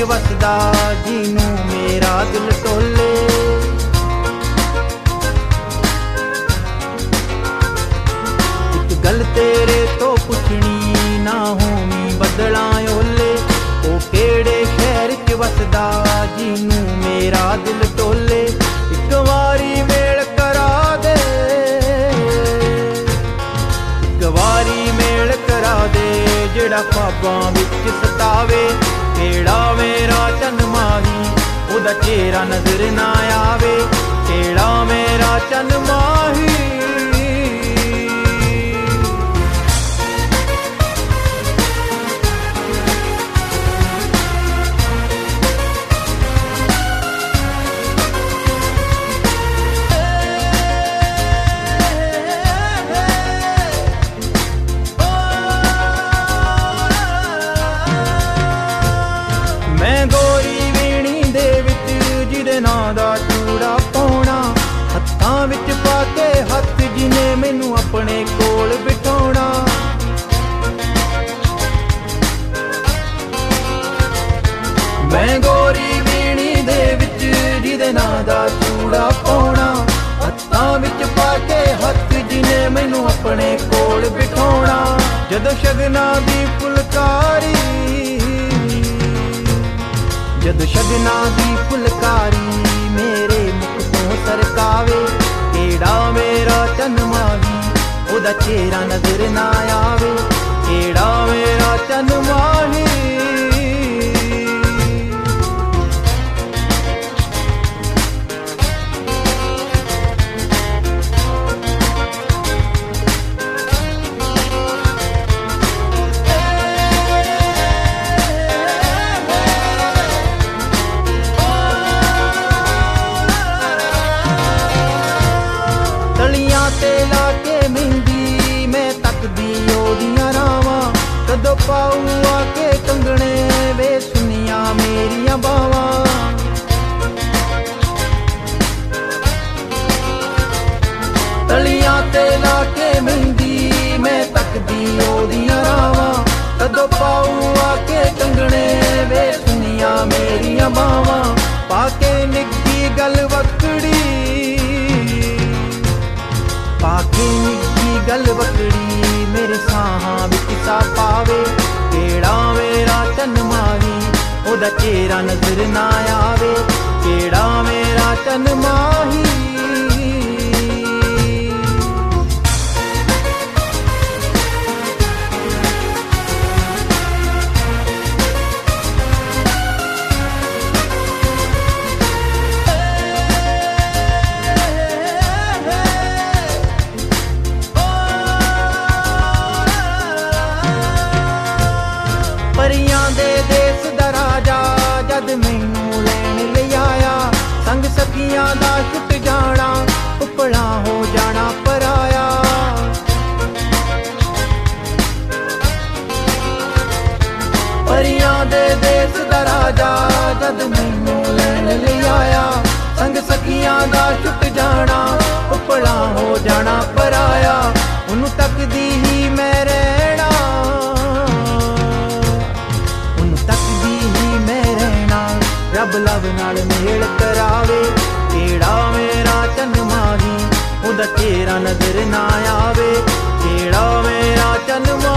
च वसदा जिनू मेरा दिल टोले। एक गल तेरे तो पुछनी ना होनी बदला ओले, ओ केड़े शहर च वसदा जिनू मेरा दिल टोले। एक वारी मेल करा दे, एक वारी मेल करा दे जेड़ा ख्वाबां विच सतावे। केड़ा मेरा चन माही ओदा चेहरा नजर ना आवे, केड़ा मेरा चन माही। मैं गोरी वीणी दे विच जिदे नां दा चूड़ा पाउणा, हत्थां विच पा के हत्थ जिने मैनू अपने कोल बिठाउणा। मैं गोरी वीणी दे विच जिदे नां दा चूड़ा पाउणा, हत्थां विच पा के हत्थ जिने मैनू अपने कोल बिठाउणा। जदों शगना दी फुलकारी, जद शगना दी फुलकारी मेरे मुख तो सरकावे। केड़ा मेरा चन माही ओदा चेहरा नजर ना आवे, केड़ा मेरा चन माही। तलियां ते लाके मेहंदी मैं तकदी ओदियां रावां, कदों पाऊ आके कंगने वे सुनिया मेरियां बावां। तलियां ते लाके मेहंदी मैं तकदी ओदियां रावां, कदों पाऊ आके कंगने वे सुनिया मेरियां बावां। पाके निक्की गल वकड़ी, पाके निक्की गल वकड़ी मेरे साहां विच सा पावे। केड़ा मेरा चन माही ओदा चेहरा नजर ना आवे, केड़ा मेरा चन माही। परियां दे देस दा राजा जद मैनू लैण ले आया, संग सखियां दा छुट जाना उपला हो जाना पराया। परियां दे देस दा राजा जद मैनू लैण ले आया, संग सखियां दा छुट जाना उपला हो जाना पराया। उन्नू तकदी ही मैं रहना, रब लव नाल मेल करावे। केड़ा मेरा चन माही ओदा चेहरा नजर ना आवे, केड़ा मेरा चन माही।